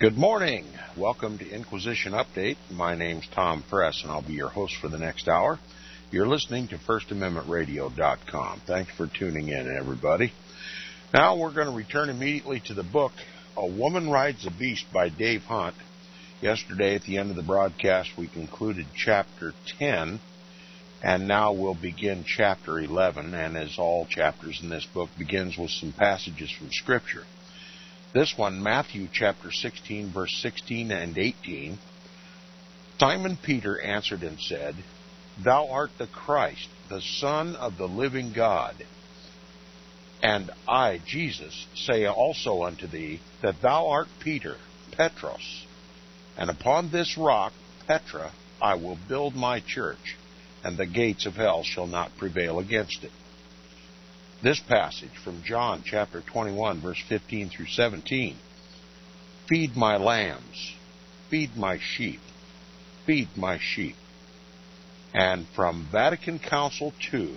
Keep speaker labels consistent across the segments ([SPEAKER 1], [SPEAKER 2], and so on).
[SPEAKER 1] Good morning. Welcome to Inquisition Update. My name's Tom Press, and I'll be your host for the next hour. You're listening to FirstAmendmentRadio.com. Thanks for tuning in, everybody. Now we're going to return immediately to the book, A Woman Rides a Beast by Dave Hunt. Yesterday, at the end of the broadcast, we concluded Chapter 10, and now we'll begin Chapter 11, and as all chapters in this book, begins with some passages from Scripture. This one, Matthew chapter 16, verse 16 and 18. Simon Peter answered and said, Thou art the Christ, the Son of the living God. And I, Jesus, say also unto thee, that thou art Peter, Petros, and upon this rock, Petra, I will build my church, and the gates of hell shall not prevail against it. This passage from John chapter 21, verse 15 through 17. Feed my lambs, feed my sheep, feed my sheep. And from Vatican Council II,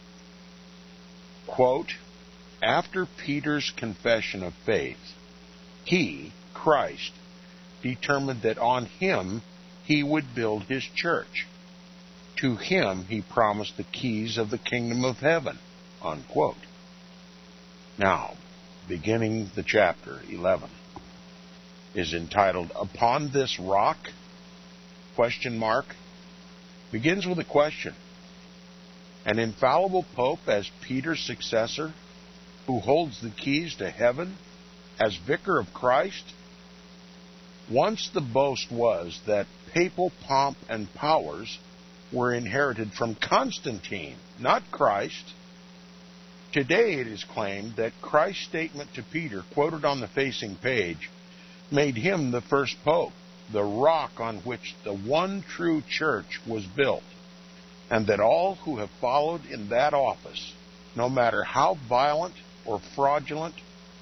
[SPEAKER 1] quote, after Peter's confession of faith, he, Christ, determined that on him he would build his church. To him he promised the keys of the kingdom of heaven. Unquote. Now, beginning the chapter 11 is entitled Upon This Rock? Question mark. Begins with a question. An infallible pope as Peter's successor, who holds the keys to heaven as vicar of Christ? Once the boast was that papal pomp and powers were inherited from Constantine, not Christ. Today it is claimed that Christ's statement to Peter, quoted on the facing page, made him the first pope, the rock on which the one true church was built, and that all who have followed in that office, no matter how violent or fraudulent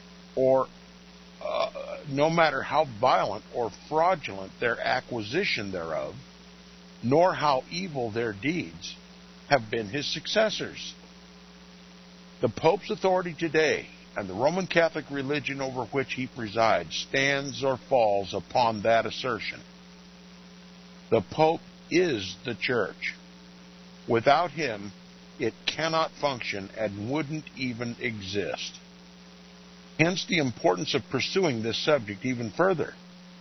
[SPEAKER 1] their acquisition thereof, nor how evil their deeds, have been his successors. The Pope's authority today, and the Roman Catholic religion over which he presides, stands or falls upon that assertion. The Pope is the Church. Without him, it cannot function and wouldn't even exist. Hence the importance of pursuing this subject even further.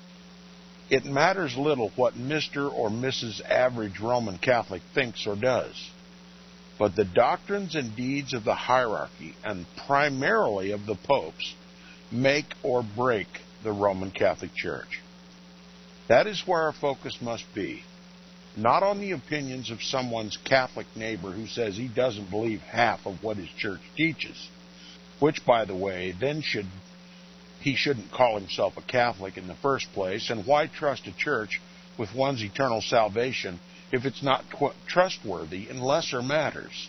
[SPEAKER 1] It matters little what Mr. or Mrs. Average Roman Catholic thinks or does. But the doctrines and deeds of the hierarchy, and primarily of the popes, make or break the Roman Catholic Church. That is where our focus must be, not on the opinions of someone's Catholic neighbor who says he doesn't believe half of what his church teaches, which, by the way, then he shouldn't call himself a Catholic in the first place, and why trust a church with one's eternal salvation if it's not trustworthy in lesser matters?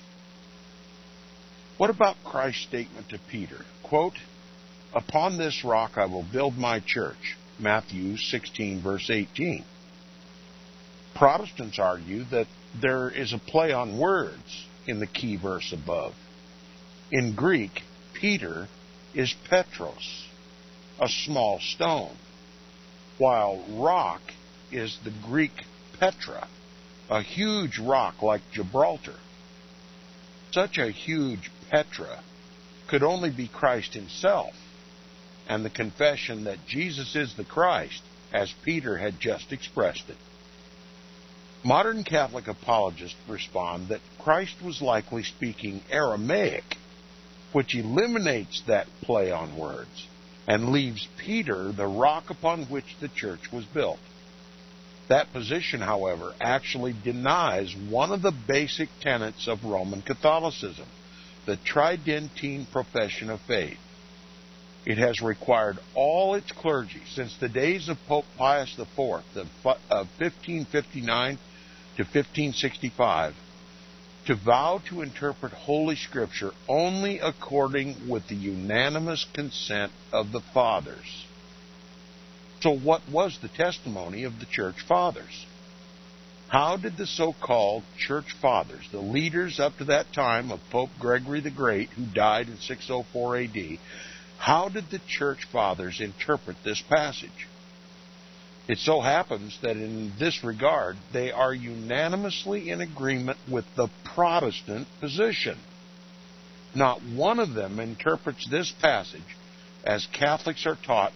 [SPEAKER 1] What about Christ's statement to Peter? Quote, upon this rock I will build my church. Matthew 16, verse 18. Protestants argue that there is a play on words in the key verse above. In Greek, Peter is Petros, a small stone, while rock is the Greek Petra, a huge rock like Gibraltar. Such a huge Petra could only be Christ himself, and the confession that Jesus is the Christ, as Peter had just expressed it. Modern Catholic apologists respond that Christ was likely speaking Aramaic, which eliminates that play on words, and leaves Peter the rock upon which the church was built. That position, however, actually denies one of the basic tenets of Roman Catholicism, the Tridentine profession of faith. It has required all its clergy since the days of Pope Pius IV of 1559 to 1565 to vow to interpret Holy Scripture only according with the unanimous consent of the Fathers. So what was the testimony of the Church Fathers? How did the so-called Church Fathers, the leaders up to that time of Pope Gregory the Great, who died in 604 AD, how did the Church Fathers interpret this passage? It so happens that in this regard, they are unanimously in agreement with the Protestant position. Not one of them interprets this passage as Catholics are taught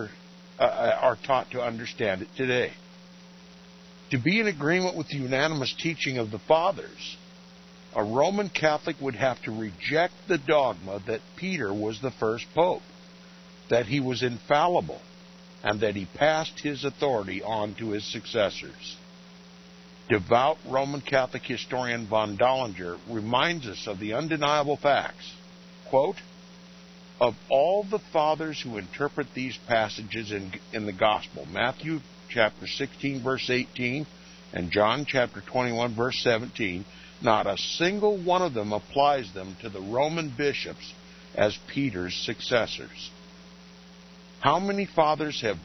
[SPEAKER 1] to understand it today. To be in agreement with the unanimous teaching of the Fathers, a Roman Catholic would have to reject the dogma that Peter was the first pope, that he was infallible, and that he passed his authority on to his successors. Devout Roman Catholic historian von Dollinger reminds us of the undeniable facts. Quote, "Of all the fathers who interpret these passages in the Gospel, Matthew chapter 16, verse 18, and John chapter 21, verse 17, not a single one of them applies them to the Roman bishops as Peter's successors. How many fathers have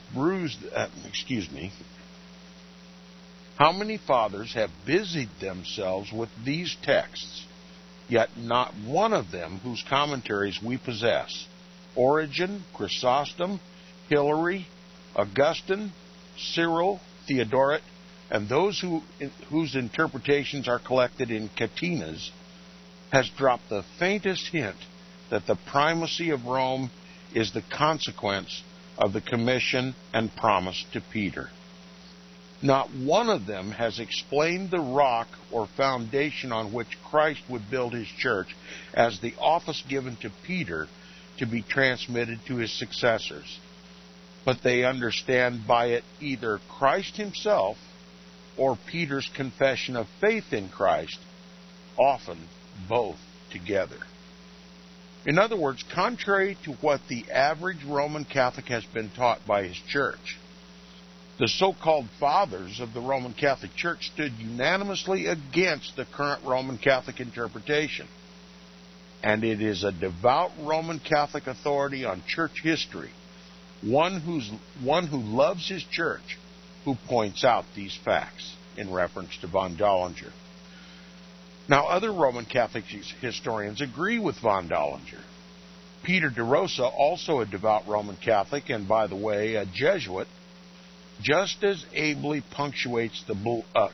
[SPEAKER 1] busied themselves with these texts, yet not one of them whose commentaries we possess, Origen, Chrysostom, Hilary, Augustine, Cyril, Theodoret, and those whose interpretations are collected in Catenas, has dropped the faintest hint that the primacy of Rome is the consequence of the commission and promise to Peter. Not one of them has explained the rock or foundation on which Christ would build his church as the office given to Peter to be transmitted to his successors. But they understand by it either Christ himself or Peter's confession of faith in Christ, often both together." In other words, contrary to what the average Roman Catholic has been taught by his church, the so-called fathers of the Roman Catholic Church stood unanimously against the current Roman Catholic interpretation. And it is a devout Roman Catholic authority on church history, one who loves his church, who points out these facts, in reference to von Dollinger. Now, other Roman Catholic historians agree with von Dollinger. Peter de Rosa, also a devout Roman Catholic, and by the way, a Jesuit, just as ably punctures the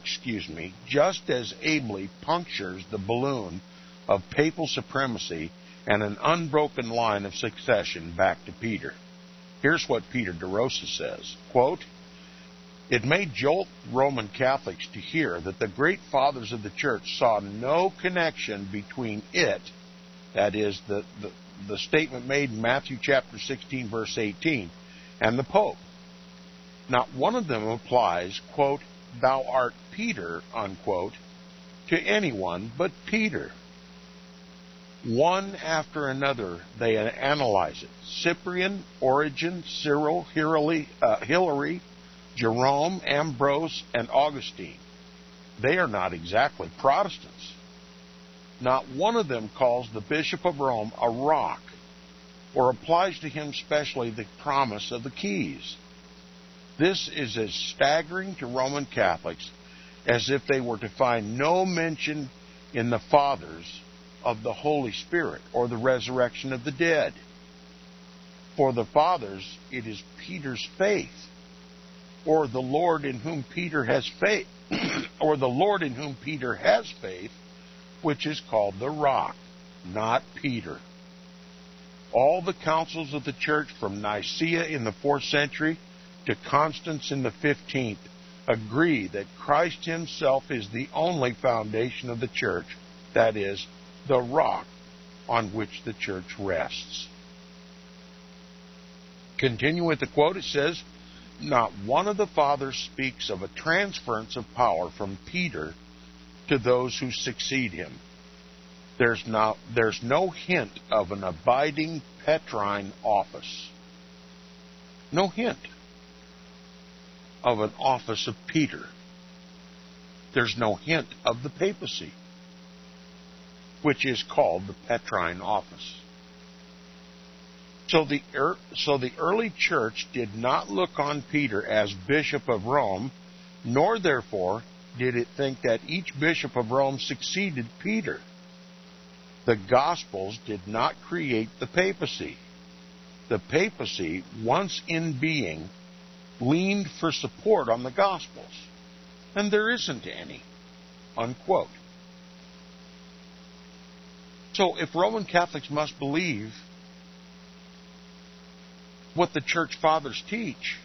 [SPEAKER 1] balloon of papal supremacy and an unbroken line of succession back to Peter. Here's what Peter de Rosa says, quote, "It may jolt Roman Catholics to hear that the great fathers of the Church saw no connection between it," that is, the statement made in Matthew chapter 16, verse 18, "and the Pope. Not one of them applies, quote, 'Thou art Peter,' unquote, to anyone but Peter. One after another, they analyze it. Cyprian, Origen, Cyril, Hilary, Jerome, Ambrose, and Augustine. They are not exactly Protestants. Not one of them calls the Bishop of Rome a rock, or applies to him specially the promise of the keys. This is as staggering to Roman Catholics as if they were to find no mention in the Fathers of the Holy Spirit or the resurrection of the dead. For the Fathers, it is Peter's faith, or the Lord in whom Peter has faith, which is called the rock, not Peter. All the councils of the church from Nicaea in the 4th century to Constance in the 15th agree that Christ himself is the only foundation of the church, that is, the rock on which the church rests." Continue with the quote, it says, "Not one of the fathers speaks of a transference of power from Peter to those who succeed him. There's no hint of an abiding Petrine office. No hint of an office of Peter. There's no hint of the papacy, which is called the Petrine office. So the early church did not look on Peter as Bishop of Rome, nor therefore did it think that each Bishop of Rome succeeded Peter. The Gospels did not create the papacy. The papacy, once in being, leaned for support on the Gospels. And there isn't any, unquote. So if Roman Catholics must believe what the Church Fathers teach,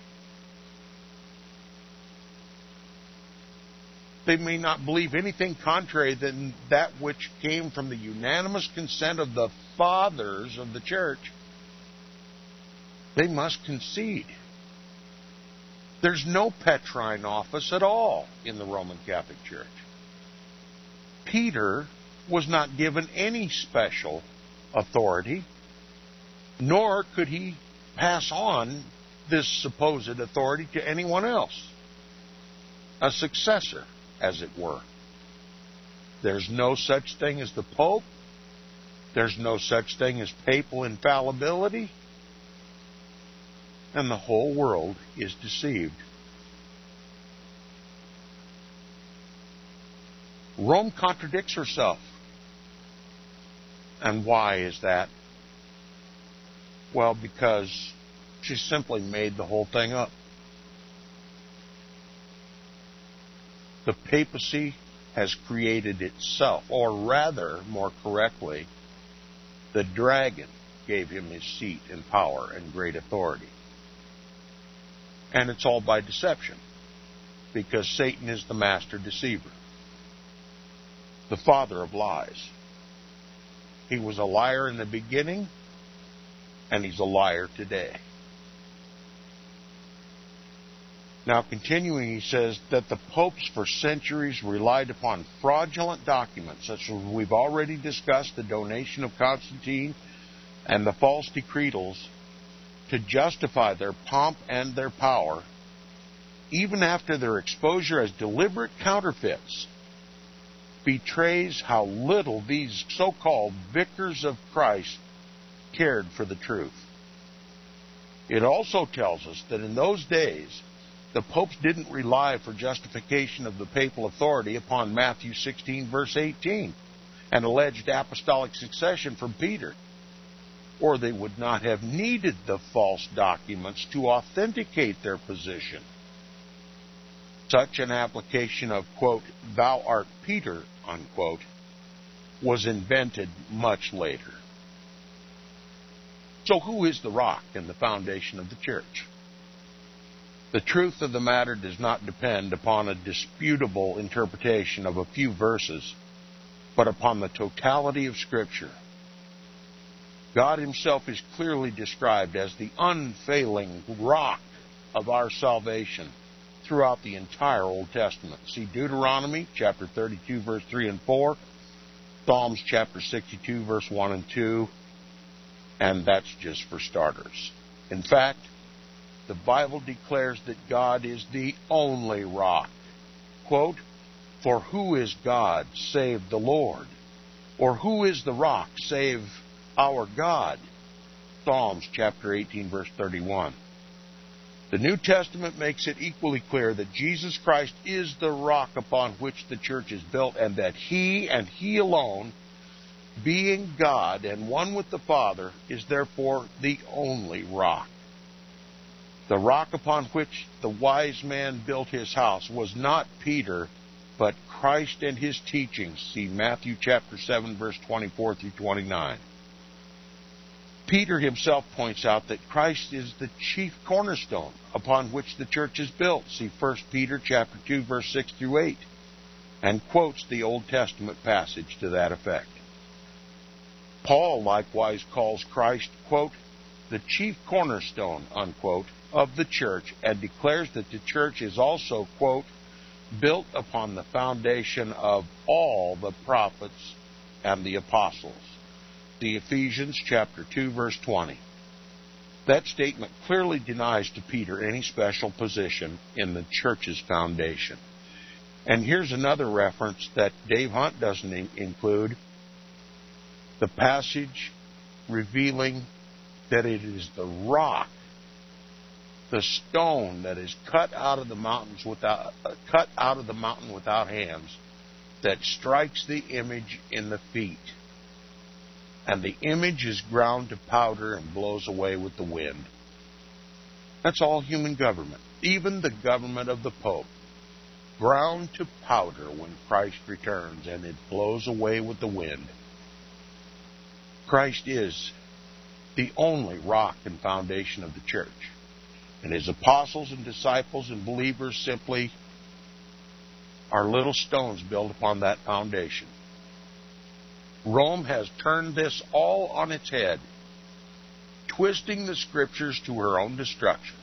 [SPEAKER 1] they may not believe anything contrary than that which came from the unanimous consent of the Fathers of the Church. They must concede. There's no Petrine office at all in the Roman Catholic Church. Peter was not given any special authority, nor could he pass on this supposed authority to anyone else, a successor, as it were. There's no such thing as the Pope. There's no such thing as papal infallibility. And the whole world is deceived. Rome contradicts herself. And why is that? Well, because she simply made the whole thing up. The papacy has created itself, or rather, more correctly, the dragon gave him his seat and power and great authority. And it's all by deception, because Satan is the master deceiver, the father of lies. He was a liar in the beginning, and he's a liar today. Now, continuing, he says that the popes for centuries relied upon fraudulent documents, such as we've already discussed, the donation of Constantine and the false decretals, to justify their pomp and their power, even after their exposure as deliberate counterfeits, betrays how little these so-called vicars of Christ cared for the truth. It also tells us that in those days, the popes didn't rely for justification of the papal authority upon Matthew 16, verse 18, an alleged apostolic succession from Peter, or they would not have needed the false documents to authenticate their position. Such an application of, quote, "thou art Peter," unquote, was invented much later. So who is the rock and the foundation of the church? The truth of the matter does not depend upon a disputable interpretation of a few verses, but upon the totality of Scripture. God himself is clearly described as the unfailing rock of our salvation throughout the entire Old Testament. See Deuteronomy chapter 32, verse 3 and 4, Psalms chapter 62, verse 1 and 2, and that's just for starters. In fact, the Bible declares that God is the only rock. Quote, "For who is God save the Lord? Or who is the rock save our God?" Psalms chapter 18, verse 31. The New Testament makes it equally clear that Jesus Christ is the rock upon which the church is built, and that he and he alone, being God and one with the Father, is therefore the only rock. The rock upon which the wise man built his house was not Peter, but Christ and his teachings. See Matthew chapter 7, verse 24 through 29. Peter himself points out that Christ is the chief cornerstone upon which the church is built. See 1 Peter chapter 2, verse 6 through 8, and quotes the Old Testament passage to that effect. Paul likewise calls Christ, quote, "the chief cornerstone," unquote, of the church, and declares that the church is also, quote, "built upon the foundation of all the prophets and the apostles." See Ephesians chapter 2, verse 20. That statement clearly denies to Peter any special position in the church's foundation. And here's another reference that Dave Hunt doesn't include. The passage revealing that it is the rock, the stone that is cut out of the mountain without hands, that strikes the image in the feet. And the image is ground to powder and blows away with the wind. That's all human government. Even the government of the Pope, ground to powder when Christ returns, and it blows away with the wind. Christ is the only rock and foundation of the church, and his apostles and disciples and believers simply are little stones built upon that foundation. Rome has turned this all on its head, twisting the Scriptures to her own destruction.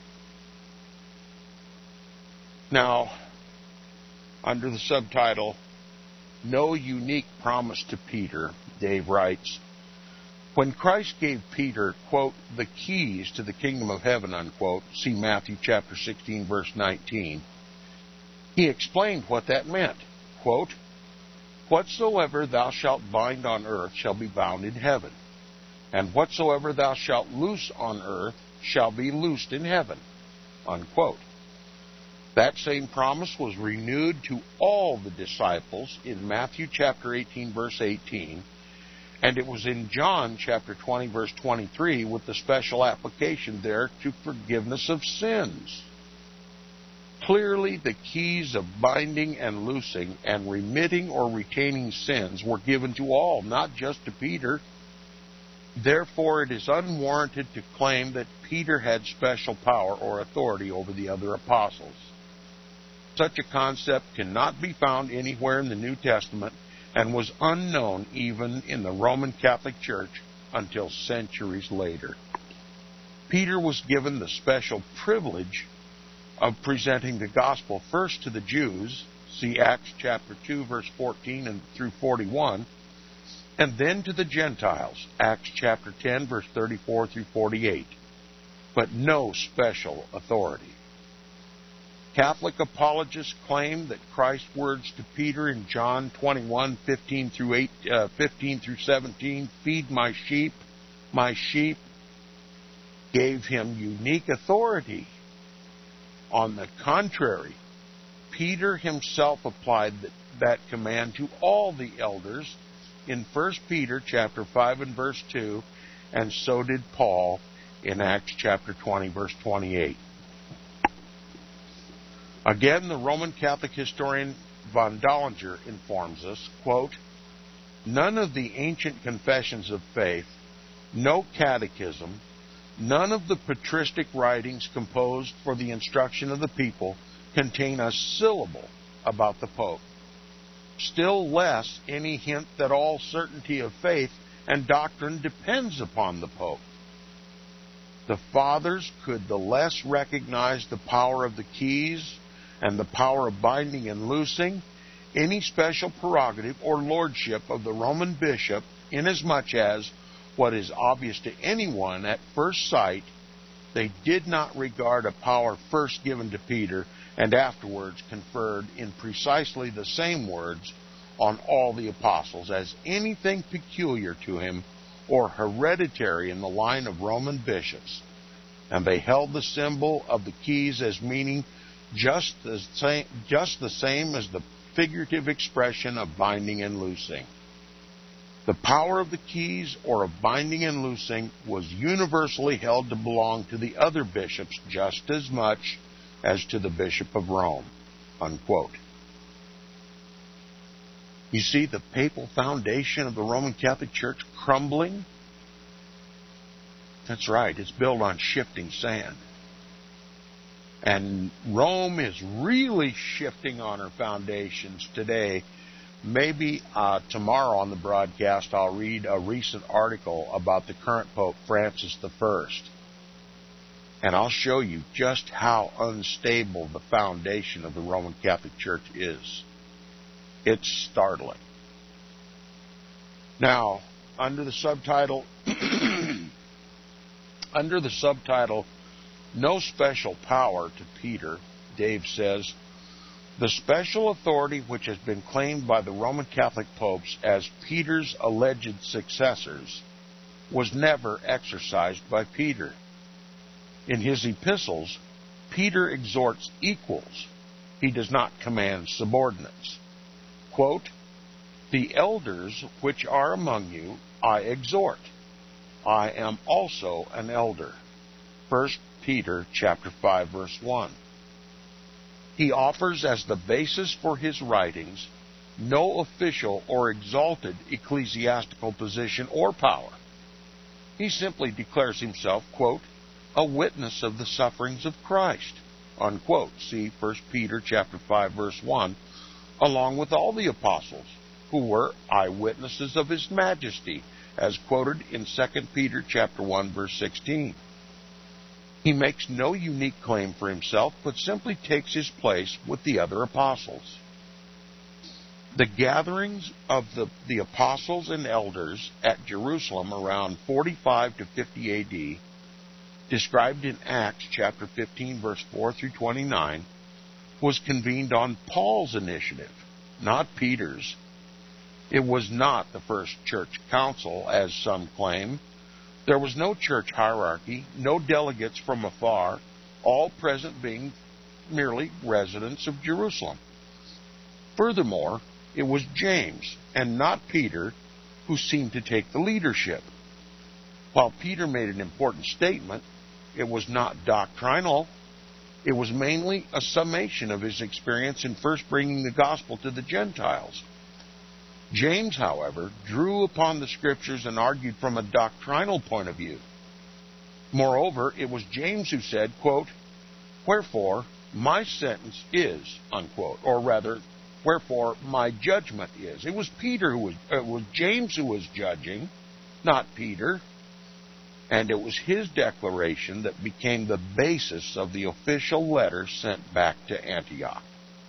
[SPEAKER 1] Now, under the subtitle, No Unique Promise to Peter, Dave writes, when Christ gave Peter, quote, the keys to the kingdom of heaven, unquote, see Matthew chapter 16, verse 19, he explained what that meant. Quote, whatsoever thou shalt bind on earth shall be bound in heaven, and whatsoever thou shalt loose on earth shall be loosed in heaven, unquote. That same promise was renewed to all the disciples in Matthew chapter 18, verse 18, and it was in John chapter 20, verse 23, with the special application there to forgiveness of sins. Clearly, the keys of binding and loosing and remitting or retaining sins were given to all, not just to Peter. Therefore, it is unwarranted to claim that Peter had special power or authority over the other apostles. Such a concept cannot be found anywhere in the New Testament and was unknown even in the Roman Catholic Church until centuries later. Peter was given the special privilege of presenting the gospel first to the Jews, see Acts chapter 2, verse 14 and through 41, and then to the Gentiles, Acts chapter 10, verse 34 through 48, but no special authority. Catholic apologists claim that Christ's words to Peter in John 21, 15 through 17, feed my sheep, gave him unique authority. On the contrary, Peter himself applied that command to all the elders in 1 Peter chapter 5 and verse 2, and so did Paul in Acts chapter 20, verse 28. Again, the Roman Catholic historian von Dollinger informs us, quote, none of the ancient confessions of faith, no catechism, none of the patristic writings composed for the instruction of the people contain a syllable about the Pope. Still less any hint that all certainty of faith and doctrine depends upon the Pope. The Fathers could the less recognize the power of the keys and the power of binding and loosing any special prerogative or lordship of the Roman bishop, inasmuch as, what is obvious to anyone at first sight, they did not regard a power first given to Peter and afterwards conferred in precisely the same words on all the apostles as anything peculiar to him or hereditary in the line of Roman bishops. And they held the symbol of the keys as meaning just the same as the figurative expression of binding and loosing. The power of the keys or of binding and loosing was universally held to belong to the other bishops just as much as to the Bishop of Rome, unquote. You see the papal foundation of the Roman Catholic Church crumbling? That's right, it's built on shifting sand. And Rome is really shifting on her foundations today. Maybe tomorrow on the broadcast I'll read a recent article about the current Pope, Francis I. And I'll show you just how unstable the foundation of the Roman Catholic Church is. It's startling. Now, under the subtitle, No Special Power to Peter, Dave says, the special authority which has been claimed by the Roman Catholic popes as Peter's alleged successors was never exercised by Peter. In his epistles, Peter exhorts equals. He does not command subordinates. Quote, the elders which are among you I exhort. I am also an elder. 1 Peter chapter 5, verse 1. He offers as the basis for his writings no official or exalted ecclesiastical position or power. He simply declares himself, quote, a witness of the sufferings of Christ, unquote. See 1 Peter chapter 5, verse 1, along with all the apostles who were eyewitnesses of his majesty, as quoted in 2 Peter chapter 1, verse 16. He makes no unique claim for himself, but simply takes his place with the other apostles. The gatherings of the apostles and elders at Jerusalem around 45 to 50 A.D., described in Acts chapter 15, verse 4 through 29, was convened on Paul's initiative, not Peter's. It was not the first church council, as some claim. There was no church hierarchy, no delegates from afar, all present being merely residents of Jerusalem. Furthermore, it was James, and not Peter, who seemed to take the leadership. While Peter made an important statement, it was not doctrinal. It was mainly a summation of his experience in first bringing the gospel to the Gentiles. James, however, drew upon the Scriptures and argued from a doctrinal point of view. Moreover, it was James who said, quote, wherefore my sentence is, unquote, or rather, wherefore my judgment is. It was James who was judging, not Peter. And it was his declaration that became the basis of the official letter sent back to Antioch.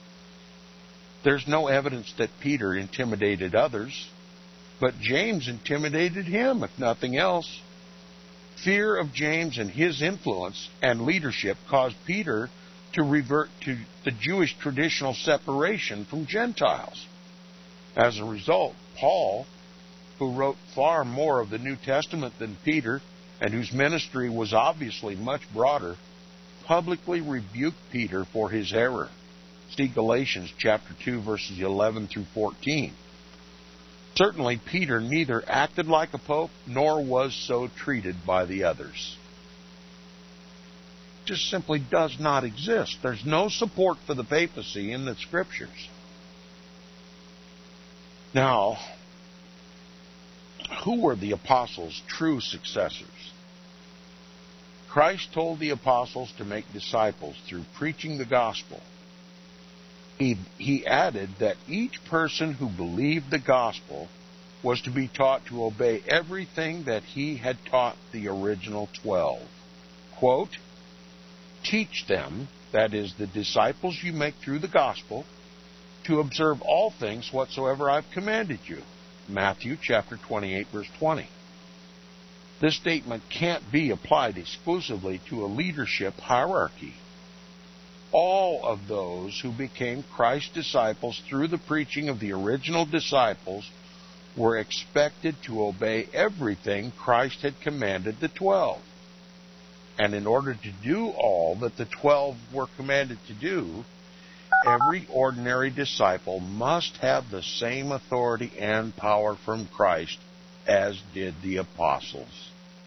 [SPEAKER 1] There's no evidence that Peter intimidated others, but James intimidated him, if nothing else. Fear of James and his influence and leadership caused Peter to revert to the Jewish traditional separation from Gentiles. As a result, Paul, who wrote far more of the New Testament than Peter, and whose ministry was obviously much broader, publicly rebuked Peter for his error. See Galatians chapter 2, verses 11 through 14. Certainly, Peter neither acted like a pope nor was so treated by the others. It just simply does not exist. There's no support for the papacy in the Scriptures. Now, who were the apostles' true successors? Christ told the apostles to make disciples through preaching the gospel. He added that each person who believed the gospel was to be taught to obey everything that he had taught the original 12. Quote, teach them, that is, the disciples you make through the gospel, to observe all things whatsoever I've commanded you. Matthew chapter 28, verse 20. This statement can't be applied exclusively to a leadership hierarchy. All of those who became Christ's disciples through the preaching of the original disciples were expected to obey everything Christ had commanded the 12. And in order to do all that the 12 were commanded to do, every ordinary disciple must have the same authority and power from Christ as did the apostles.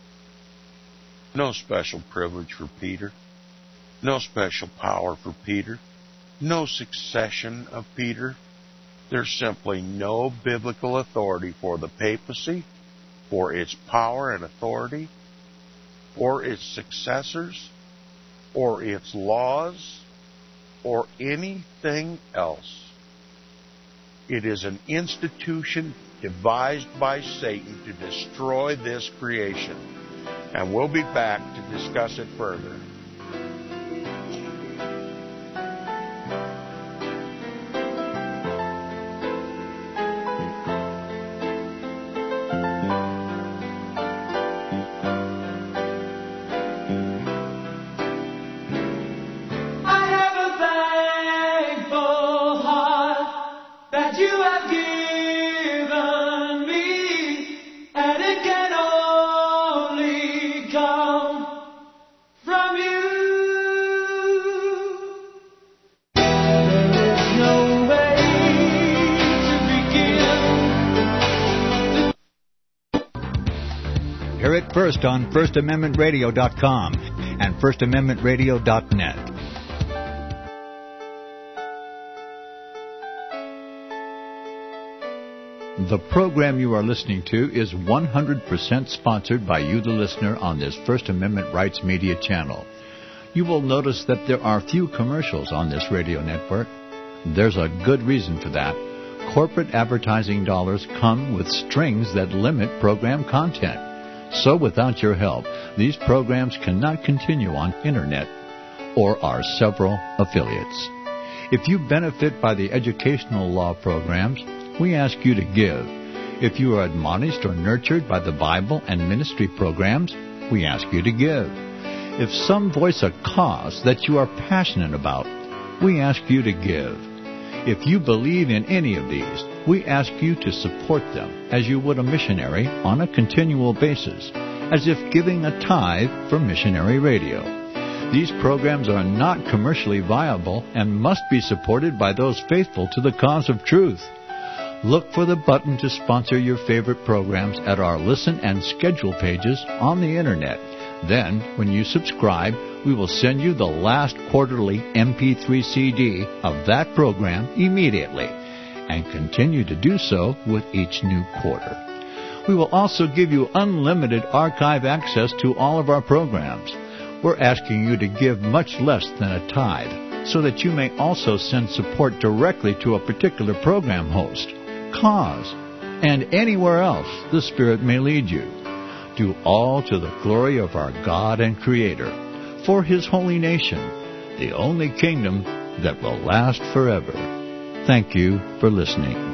[SPEAKER 1] No special privilege for Peter. No special power for Peter. No succession of Peter. There's simply no biblical authority for the papacy, for its power and authority, or its successors, or its laws, or anything else. It is an institution devised by Satan to destroy this creation. And we'll be back to discuss it further.
[SPEAKER 2] Hear it first on FirstAmendmentRadio.com and firstamendmentradio.net. The program you are listening to is 100% sponsored by you, the listener, on this First Amendment Rights Media channel. You will notice that there are few commercials on this radio network. There's a good reason for that. Corporate advertising dollars come with strings that limit program content. So without your help, these programs cannot continue on Internet or our several affiliates. If you benefit by the educational law programs, we ask you to give. If you are admonished or nurtured by the Bible and ministry programs, we ask you to give. If some voice a cause that you are passionate about, we ask you to give. If you believe in any of these, we ask you to support them as you would a missionary on a continual basis, as if giving a tithe for missionary radio. These programs are not commercially viable and must be supported by those faithful to the cause of truth. Look for the button to sponsor your favorite programs at our listen and schedule pages on the Internet. Then, when you subscribe, we will send you the last quarterly MP3 CD of that program immediately, and continue to do so with each new quarter. We will also give you unlimited archive access to all of our programs. We're asking you to give much less than a tithe, so that you may also send support directly to a particular program host, cause, and anywhere else the Spirit may lead you. Do all to the glory of our God and Creator, for His holy nation, the only kingdom that will last forever. Thank you for listening.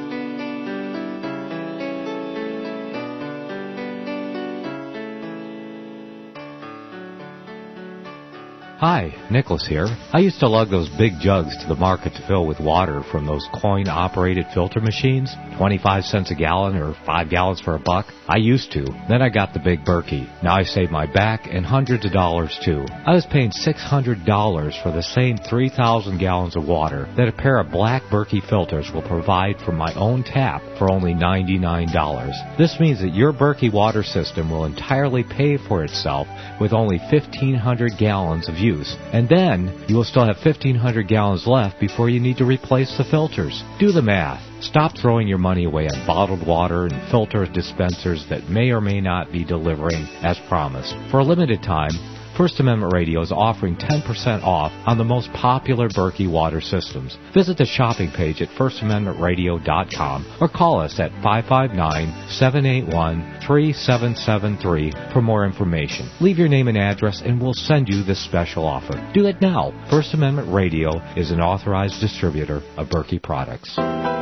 [SPEAKER 3] Hi, Nicholas here. I used to lug those big jugs to the market to fill with water from those coin-operated filter machines, 25 cents a gallon or 5 gallons for $1. I used to. Then I got the big Berkey. Now I save my back and hundreds of dollars too. I was paying $600 for the same 3,000 gallons of water that a pair of black Berkey filters will provide from my own tap for only $99. This means that your Berkey water system will entirely pay for itself with only 1,500 gallons of use. And then you will still have 1,500 gallons left before you need to replace the filters. Do the math. Stop throwing your money away on bottled water and filter dispensers that may or may not be delivering as promised. For a limited time, First Amendment Radio is offering 10% off on the most popular Berkey water systems. Visit the shopping page at firstamendmentradio.com or call us at 559-781-3773 for more information. Leave your name and address and we'll send you this special offer. Do it now. First Amendment Radio is an authorized distributor of Berkey products.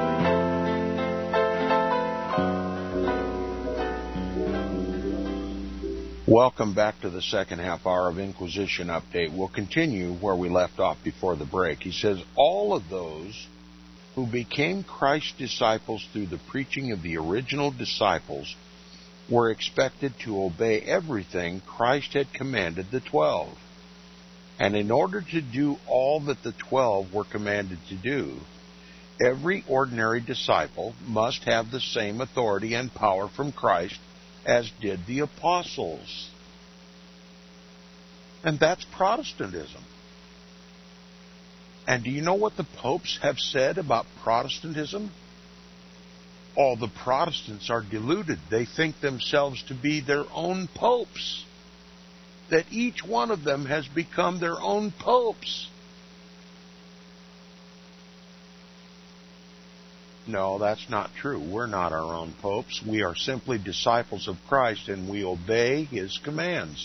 [SPEAKER 1] Welcome back to the second half hour of Inquisition Update. We'll continue where we left off before the break. He says, all of those who became Christ's disciples through the preaching of the original disciples were expected to obey everything Christ had commanded the 12. And in order to do all that the 12 were commanded to do, every ordinary disciple must have the same authority and power from Christ as did the apostles. And that's Protestantism. And do you know what the popes have said about Protestantism? All the Protestants are deluded. They think themselves to be their own popes. That each one of them has become their own popes. No, that's not true. We're not our own popes. We are simply disciples of Christ, and we obey His commands.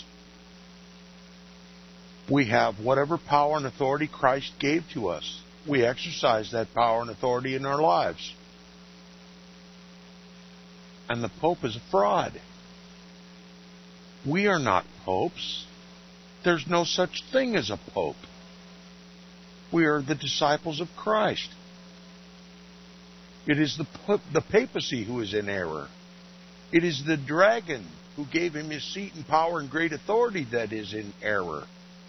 [SPEAKER 1] We have whatever power and authority Christ gave to us. We exercise that power and authority in our lives. And the Pope is a fraud. We are not popes. There's no such thing as a pope. We are the disciples of Christ. It is the papacy who is in error. It is the dragon who gave him his seat and power and great authority that is in error.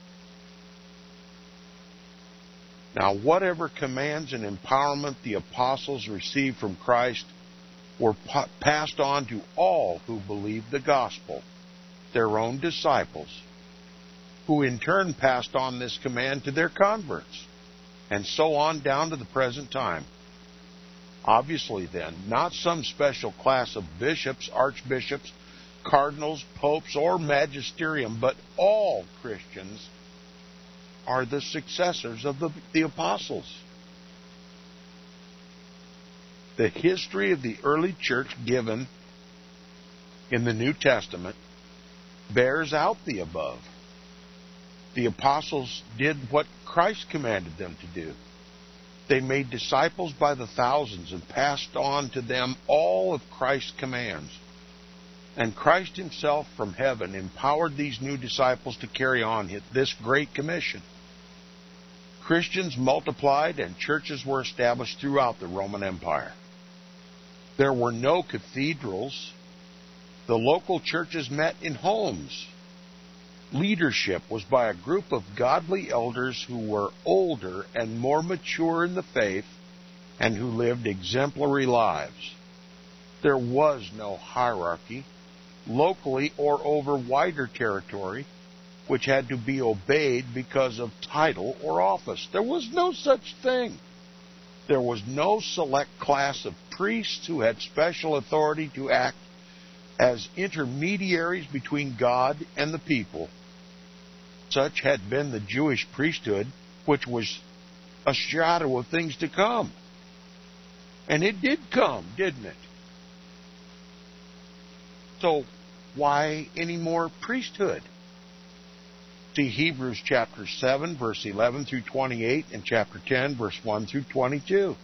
[SPEAKER 1] Now, whatever commands and empowerment the apostles received from Christ were passed on to all who believed the gospel, their own disciples. who in turn passed on this command to their converts, and so on down to the present time. Obviously, then, not some special class of bishops, archbishops, cardinals, popes, or magisterium, but all Christians are the successors of the apostles. The history of the early church given in the New Testament bears out the above. The apostles did what Christ commanded them to do. They made disciples by the thousands and passed on to them all of Christ's commands. And Christ himself from heaven empowered these new disciples to carry on this great commission. Christians multiplied and churches were established throughout the Roman Empire. There were no cathedrals. The local churches met in homes. Leadership was by a group of godly elders who were older and more mature in the faith and who lived exemplary lives. There was no hierarchy, locally or over wider territory, which had to be obeyed because of title or office. There was no such thing. There was no select class of priests who had special authority to act as intermediaries between God and the people. Such had been the Jewish priesthood, which was a shadow of things to come. And it did come, didn't it? So, why any more priesthood? See Hebrews chapter 7, verse 11 through 28, and chapter 10, verse 1 through 22.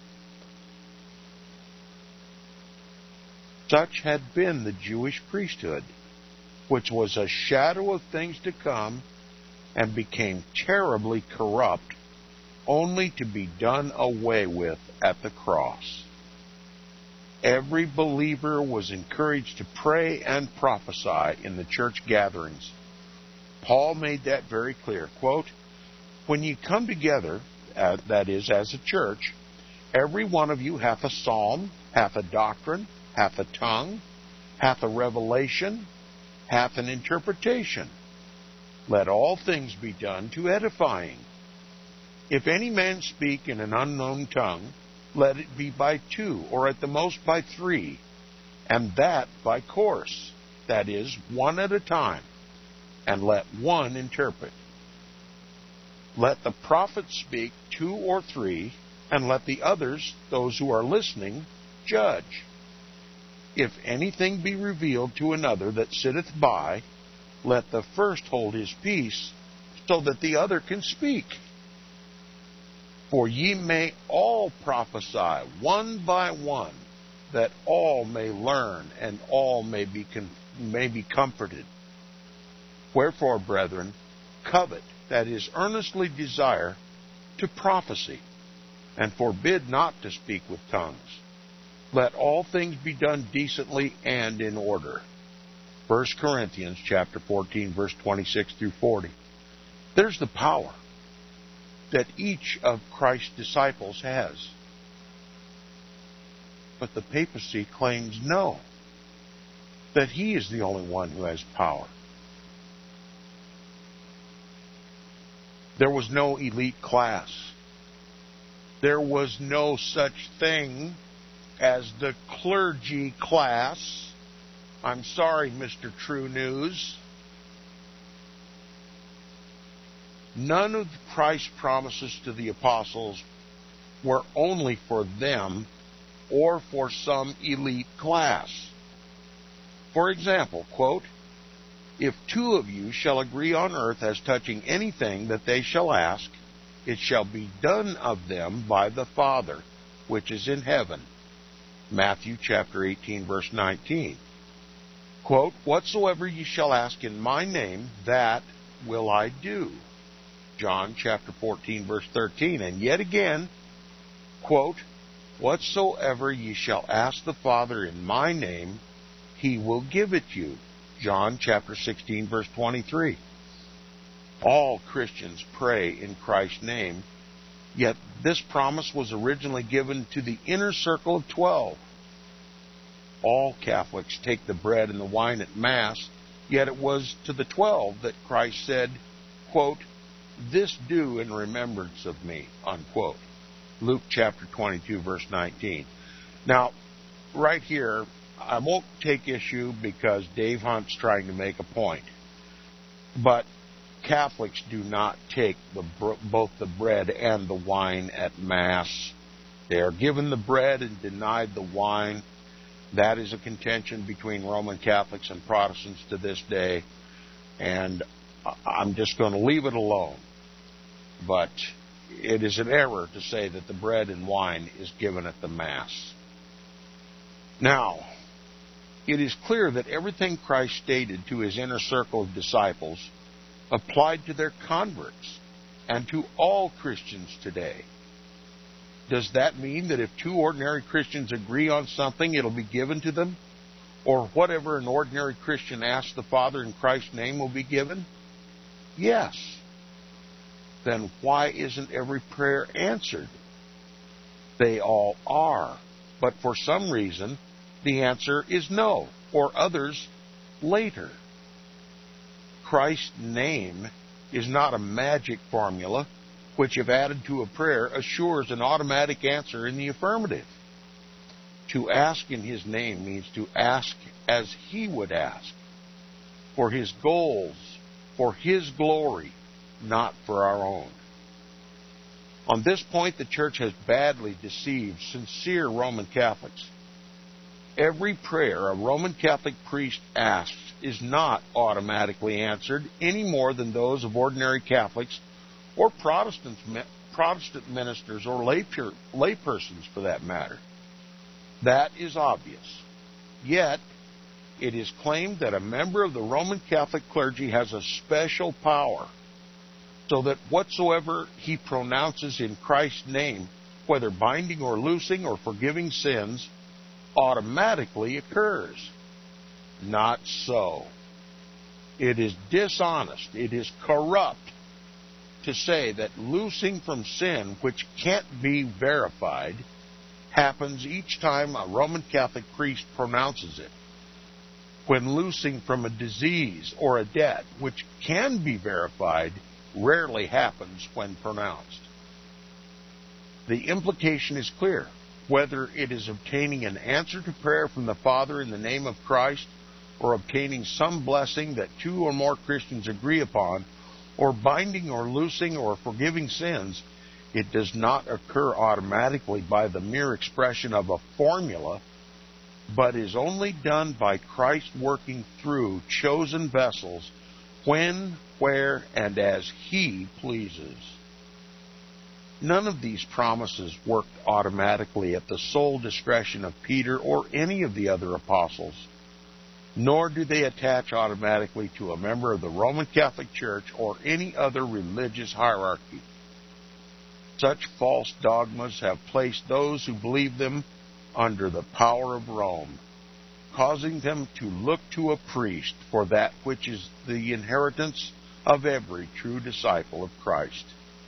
[SPEAKER 1] Such had been the Jewish priesthood, which was a shadow of things to come, and became terribly corrupt, only to be done away with at the cross. Every believer was encouraged to pray and prophesy in the church gatherings. Paul made that very clear. Quote, "When ye come together, that is, as a church, every one of you hath a psalm, hath a doctrine, hath a tongue, hath a revelation, hath an interpretation. Let all things be done to edifying. If any man speak in an unknown tongue, let it be by 2, or at the most by 3, and that by course, that is, one at a time, and let one interpret. Let the prophets speak 2 or 3, and let the others, those who are listening, judge. If anything be revealed to another that sitteth by, let the first hold his peace, so that the other can speak. For ye may all prophesy one by one, that all may learn and all may be comforted. Wherefore, brethren, covet, that is, earnestly desire, to prophecy, and forbid not to speak with tongues. Let all things be done decently and in order." 1 Corinthians chapter 14, verse 26 through 40. There's the power that each of Christ's disciples has. But the papacy claims no, that he is the only one who has power. There was no elite class. There was no such thing as the clergy class. I'm sorry, Mr. True News. None of Christ's promises to the apostles were only for them or for some elite class. For example, quote, "If 2 of you shall agree on earth as touching anything that they shall ask, it shall be done of them by the Father, which is in heaven." Matthew chapter 18, verse 19. Quote, "Whatsoever ye shall ask in my name, that will I do." John chapter 14, verse 13. And yet again, quote, "Whatsoever ye shall ask the Father in my name, he will give it you." John chapter 16, verse 23. All Christians pray in Christ's name, yet this promise was originally given to the inner circle of 12. All Catholics take the bread and the wine at Mass, yet it was to the 12 that Christ said, quote, "This do in remembrance of me," unquote. Luke chapter 22, verse 19. Now, right here, I won't take issue because Dave Hunt's trying to make a point. But Catholics do not take both the bread and the wine at Mass. They are given the bread and denied the wine. That is a contention between Roman Catholics and Protestants to this day, and I'm just going to leave it alone. But it is an error to say that the bread and wine is given at the Mass. Now, it is clear that everything Christ stated to his inner circle of disciples applied to their converts and to all Christians today. Does that mean that if two ordinary Christians agree on something, it'll be given to them? Or whatever an ordinary Christian asks the Father in Christ's name will be given? Yes. Then why isn't every prayer answered? They all are. But for some reason, the answer is no, or others later. Christ's name is not a magic formula which, if added to a prayer, assures an automatic answer in the affirmative. To ask in his name means to ask as he would ask, for his goals, for his glory, not for our own. On this point, the Church has badly deceived sincere Roman Catholics. Every prayer a Roman Catholic priest asks is not automatically answered any more than those of ordinary Catholics or Protestant ministers or laypersons for that matter. That is obvious. Yet, it is claimed that a member of the Roman Catholic clergy has a special power, so that whatsoever he pronounces in Christ's name, whether binding or loosing or forgiving sins, automatically occurs. Not so. It is dishonest, it is corrupt to say that loosing from sin, which can't be verified, happens each time a Roman Catholic priest pronounces it, when loosing from a disease or a debt, which can be verified, rarely happens when pronounced. The implication is clear. Whether it is obtaining an answer to prayer from the Father in the name of Christ, or obtaining some blessing that two or more Christians agree upon, or binding or loosing or forgiving sins, it does not occur automatically by the mere expression of a formula, but is only done by Christ working through chosen vessels when, where, and as He pleases. None of these promises worked automatically at the sole discretion of Peter or any of the other apostles, nor do they attach automatically to a member of the Roman Catholic Church or any other religious hierarchy. Such false dogmas have placed those who believe them under the power of Rome, causing them to look to a priest for that which is the inheritance of every true disciple of Christ.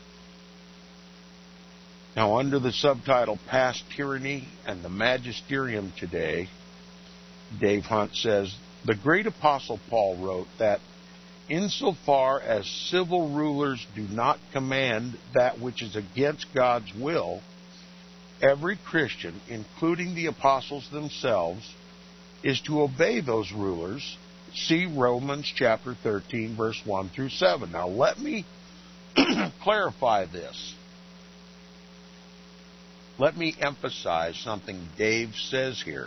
[SPEAKER 1] Now, under the subtitle Past Tyranny and the Magisterium today, Dave Hunt says, the great Apostle Paul wrote that insofar as civil rulers do not command that which is against God's will, every Christian, including the apostles themselves, is to obey those rulers. See Romans chapter 13, verse 1 through 7. Now, let me clarify this. Let me emphasize something Dave says here.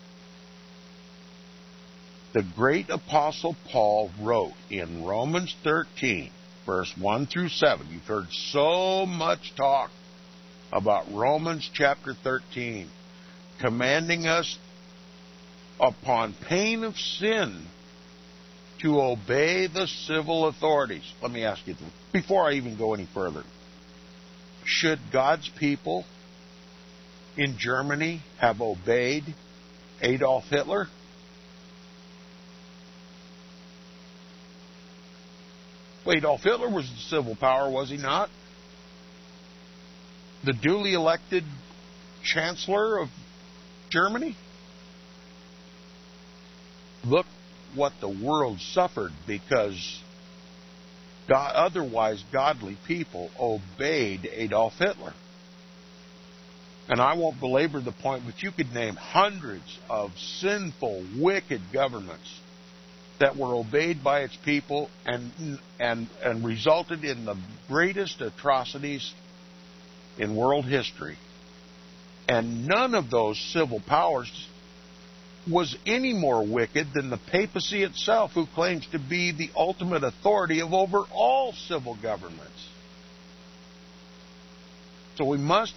[SPEAKER 1] The great Apostle Paul wrote in Romans 13, verse 1 through 7. You've heard so much talk about Romans chapter 13, commanding us upon pain of sin to obey the civil authorities. Let me ask you, before I even go any further, should God's people in Germany have obeyed Adolf Hitler? Adolf Hitler was the civil power, was he not? The duly elected Chancellor of Germany? Look what the world suffered because otherwise godly people obeyed Adolf Hitler. And I won't belabor the point, but you could name hundreds of sinful, wicked governments that were obeyed by its people and resulted in the greatest atrocities in world history. And none of those civil powers was any more wicked than the papacy itself, who claims to be the ultimate authority of over all civil governments. So we must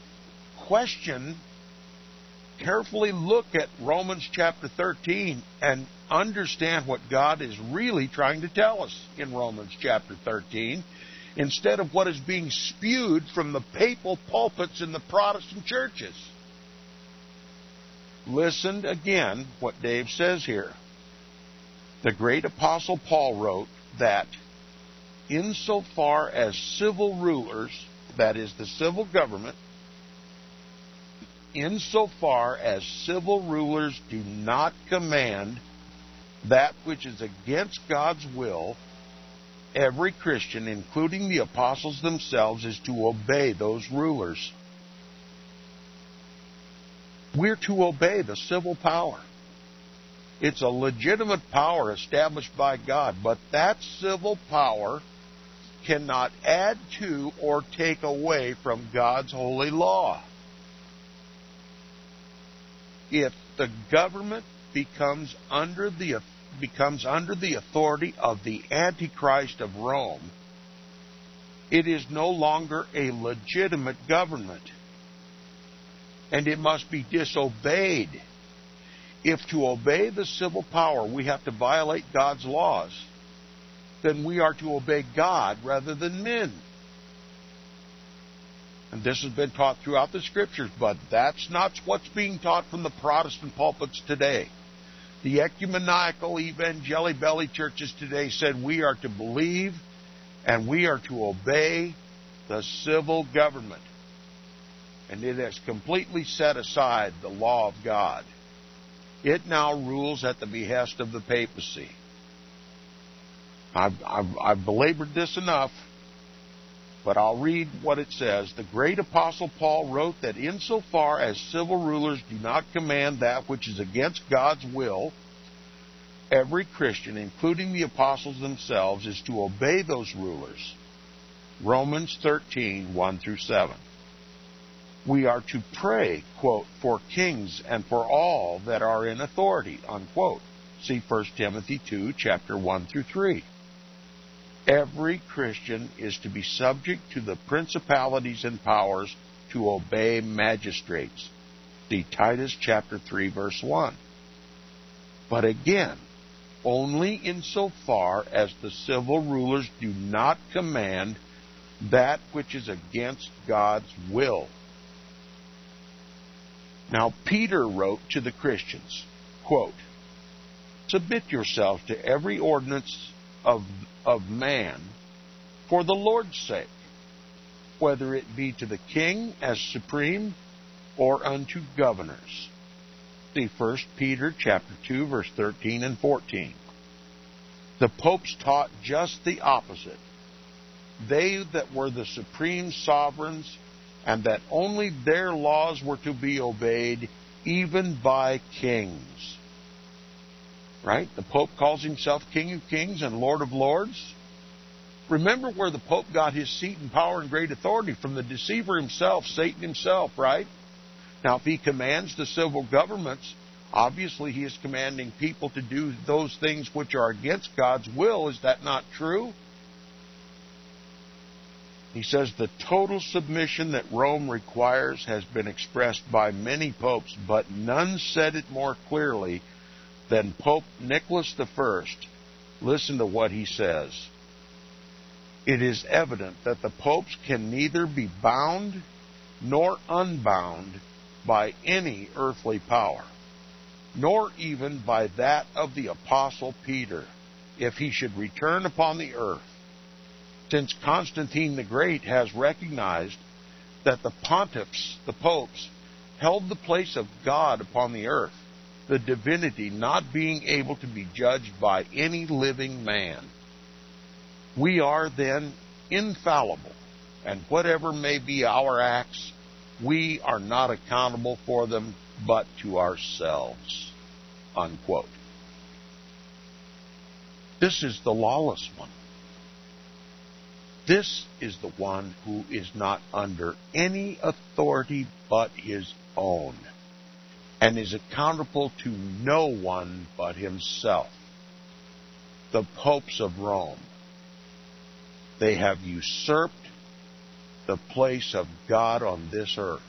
[SPEAKER 1] carefully look at Romans chapter 13 and understand what God is really trying to tell us in Romans chapter 13, instead of what is being spewed from the papal pulpits in the Protestant churches. Listen again what Dave says here. The great apostle Paul wrote that insofar as civil rulers, that is the civil government, insofar as civil rulers do not command that which is against God's will, every Christian, including the apostles themselves, is to obey those rulers. We're to obey the civil power. It's a legitimate power established by God, but that civil power cannot add to or take away from God's holy law. If the government becomes under the authority of the Antichrist of Rome, it is no longer a legitimate government, and it must be disobeyed. If to obey the civil power we have to violate God's laws, then we are to obey God rather than men. And this has been taught throughout the Scriptures, but that's not what's being taught from the Protestant pulpits today. The ecumenical evangeli-belly churches today said we are to believe and we are to obey the civil government. And it has completely set aside the law of God. It now rules at the behest of the papacy. I've belabored this enough, but I'll read what it says. The great apostle Paul wrote that insofar as civil rulers do not command that which is against God's will, every Christian, including the apostles themselves, is to obey those rulers. Romans 13, 1 through 7. We are to pray, quote, for kings and for all that are in authority, unquote. See 1 Timothy 2, chapter 1 through 3. Every Christian is to be subject to the principalities and powers, to obey magistrates. See Titus chapter 3, verse 1. But again, only insofar as the civil rulers do not command that which is against God's will. Now, Peter wrote to the Christians, quote, submit yourselves to every ordinance of man for the Lord's sake, whether it be to the king as supreme or unto governors. See 1 Peter chapter 2, verse 13 and 14. The popes taught just the opposite. They that were the supreme sovereigns, and that only their laws were to be obeyed, even by kings. Right? The Pope calls himself King of Kings and Lord of Lords. Remember where the Pope got his seat and power and great authority? From the deceiver himself, Satan himself, right? Now, if he commands the civil governments, obviously he is commanding people to do those things which are against God's will. Is that not true? He says the total submission that Rome requires has been expressed by many popes, but none said it more clearly than Pope Nicholas I. Listen to what he says. It is evident that the popes can neither be bound nor unbound by any earthly power, nor even by that of the Apostle Peter, if he should return upon the earth. Since Constantine the Great has recognized that the pontiffs, the popes, held the place of God upon the earth, the divinity not being able to be judged by any living man. We are then infallible, and whatever may be our acts, we are not accountable for them but to ourselves. Unquote. This is the lawless one. This is the one who is not under any authority but his own, and is accountable to no one but himself. The popes of Rome. They have usurped the place of God on this earth.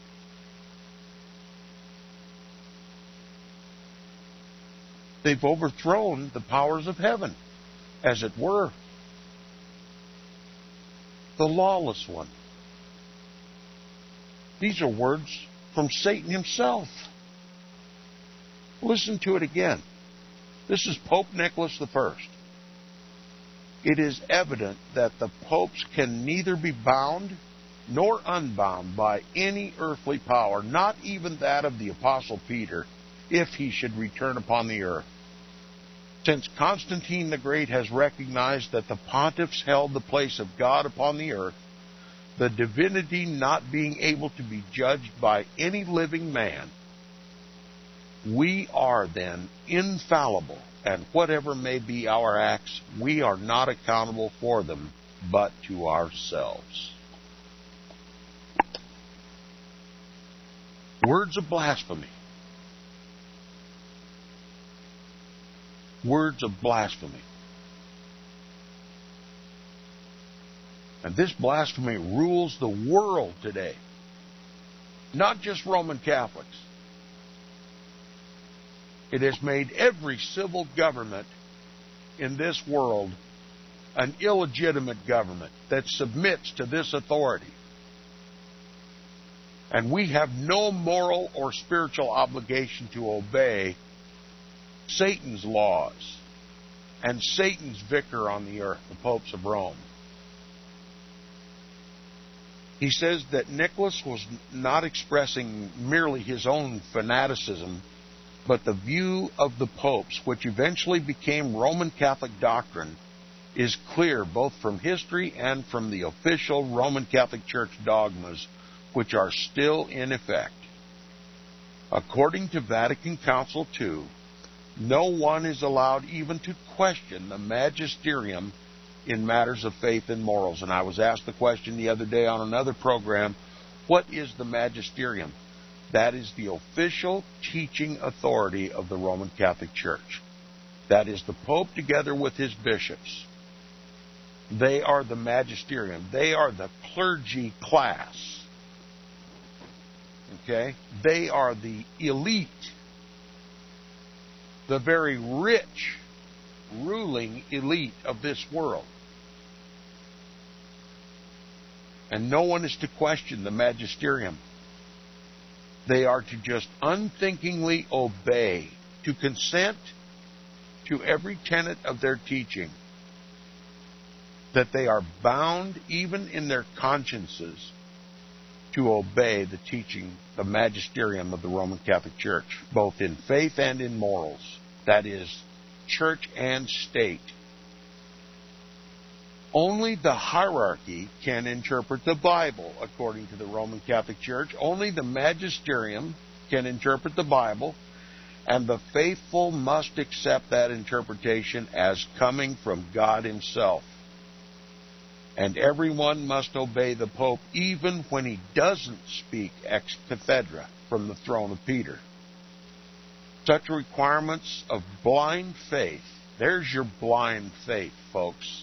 [SPEAKER 1] They've overthrown the powers of heaven, as it were. The lawless one. These are words from Satan himself. Listen to it again. This is Pope Nicholas I. It is evident that the popes can neither be bound nor unbound by any earthly power, not even that of the Apostle Peter, if he should return upon the earth. Since Constantine the Great has recognized that the pontiffs held the place of God upon the earth, the divinity not being able to be judged by any living man, we are then infallible, and whatever may be our acts, we are not accountable for them, but to ourselves. Words of blasphemy. Words of blasphemy. And this blasphemy rules the world today. Not just Roman Catholics. It has made every civil government in this world an illegitimate government that submits to this authority. And we have no moral or spiritual obligation to obey Satan's laws and Satan's vicar on the earth, the popes of Rome. He says that Nicholas was not expressing merely his own fanaticism, but the view of the popes, which eventually became Roman Catholic doctrine, is clear both from history and from the official Roman Catholic Church dogmas, which are still in effect. According to Vatican Council II, no one is allowed even to question the magisterium in matters of faith and morals. And I was asked the question the other day on another program, what is the magisterium? That is the official teaching authority of the Roman Catholic Church. That is the Pope together with his bishops. They are the magisterium. They are the clergy class. Okay? They are the elite, the very rich, ruling elite of this world. And no one is to question the magisterium. They are to just unthinkingly obey, to consent to every tenet of their teaching, that they are bound even in their consciences to obey the teaching, the magisterium of the Roman Catholic Church, both in faith and in morals. That is, church and state. Only the hierarchy can interpret the Bible, according to the Roman Catholic Church. Only the magisterium can interpret the Bible, and the faithful must accept that interpretation as coming from God Himself. And everyone must obey the Pope even when he doesn't speak ex cathedra from the throne of Peter. Such requirements of blind faith, there's your blind faith, folks.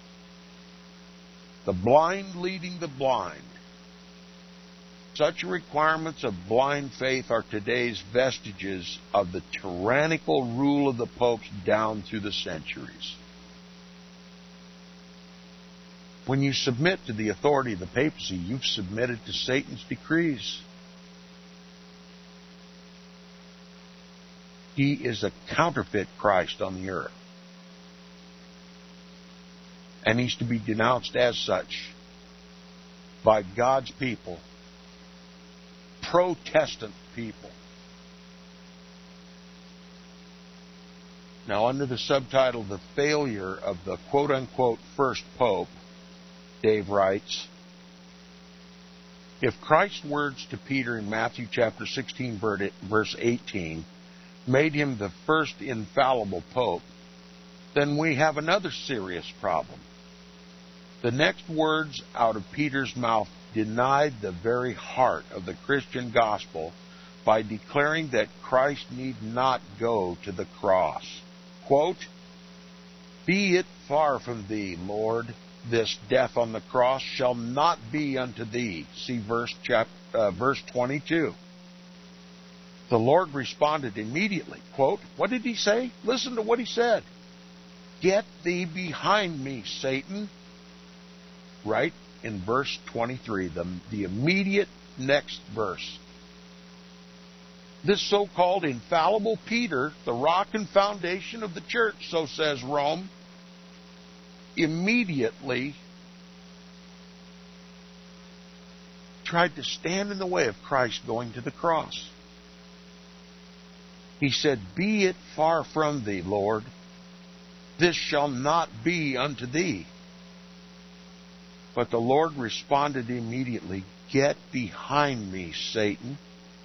[SPEAKER 1] The blind leading the blind. Such requirements of blind faith are today's vestiges of the tyrannical rule of the popes down through the centuries. When you submit to the authority of the papacy, you've submitted to Satan's decrees. He is a counterfeit Christ on the earth. And he's to be denounced as such by God's people, Protestant people. Now, under the subtitle, The Failure of the quote-unquote First Pope, Dave writes, if Christ's words to Peter in Matthew chapter 16, verse 18, made him the first infallible pope, then we have another serious problem. The next words out of Peter's mouth denied the very heart of the Christian gospel by declaring that Christ need not go to the cross. Quote, be it far from thee, Lord, this death on the cross shall not be unto thee. See verse 22. The Lord responded immediately. Quote, what did he say? Listen to what he said. Get thee behind me, Satan. Right in verse 23, the immediate next verse. This so-called infallible Peter, the rock and foundation of the church, so says Rome, immediately tried to stand in the way of Christ going to the cross. He said, be it far from thee, Lord. This shall not be unto thee. But the Lord responded immediately, get behind me, Satan.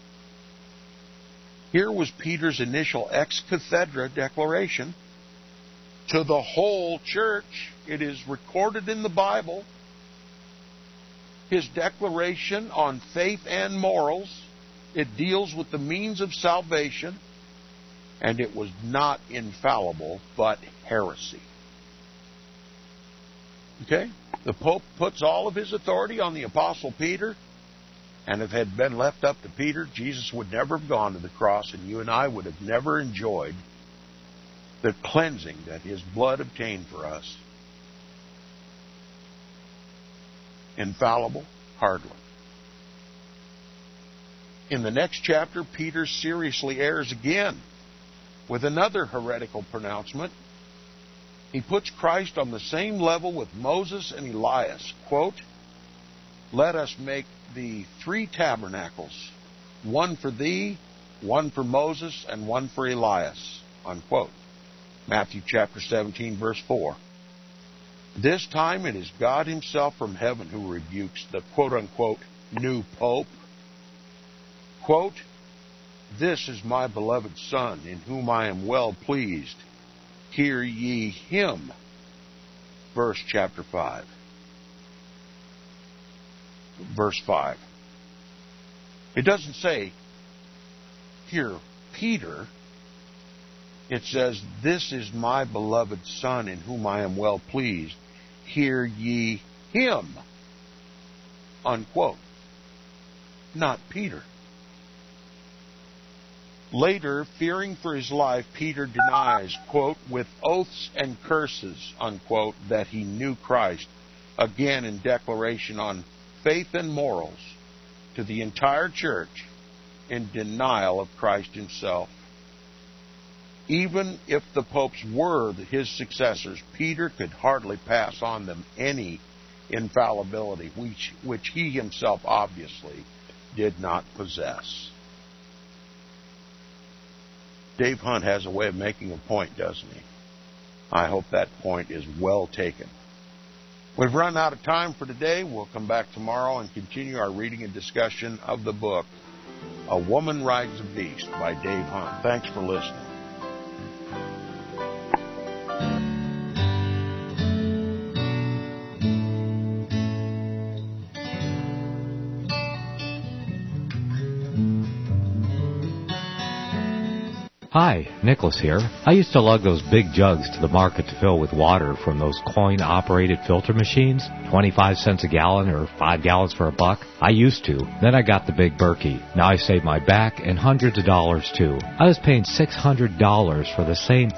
[SPEAKER 1] Here was Peter's initial ex cathedra declaration to the whole church. It is recorded in the Bible. His declaration on faith and morals. It deals with the means of salvation. And it was not infallible, but heresy. Okay? The Pope puts all of his authority on the Apostle Peter. And if it had been left up to Peter, Jesus would never have gone to the cross, and you and I would have never enjoyed the cleansing that his blood obtained for us. Infallible? Hardly. In the next chapter, Peter seriously errs again with another heretical pronouncement. He puts Christ on the same level with Moses and Elias. Quote, let us make thee 3 tabernacles, one for thee, one for Moses, and one for Elias. Unquote. Matthew chapter 17, verse 4. This time it is God himself from heaven who rebukes the quote-unquote new pope. Quote, this is my beloved Son, in whom I am well pleased. Hear ye him. Verse chapter 5. Verse 5. It doesn't say, hear Peter. It says, this is my beloved Son, in whom I am well pleased. Hear ye him. Unquote. Not Peter. Later, fearing for his life, Peter denies, quote, with oaths and curses, unquote, that he knew Christ. Again in declaration on faith and morals to the entire church in denial of Christ himself. Even if the popes were his successors, Peter could hardly pass on them any infallibility, which he himself obviously did not possess. Dave Hunt has a way of making a point, doesn't he? I hope that point is well taken. We've run out of time for today. We'll come back tomorrow and continue our reading and discussion of the book, A Woman Rides a Beast by Dave Hunt. Thanks for listening.
[SPEAKER 3] Hi, Nicholas here. I used to lug those big jugs to the market to fill with water from those coin-operated filter machines, 25 cents a gallon or 5 gallons for $1. I used to. Then I got the big Berkey. Now I save my back and hundreds of dollars too. I was paying $600 for the same